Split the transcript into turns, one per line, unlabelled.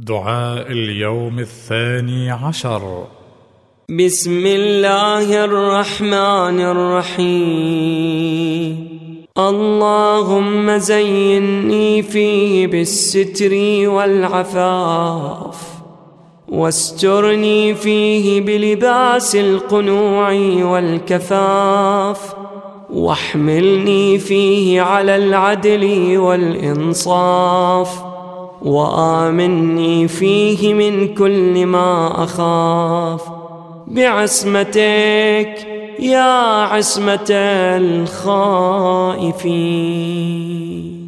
دعاء اليوم 12.
بسم الله الرحمن الرحيم. اللهم زيني فيه بالستر والعفاف، واسترني فيه بلباس القنوع والكفاف، واحملني فيه على العدل والإنصاف، وآمني فيه من كل ما أخاف، بعصمتك يا عصمة الخائفين.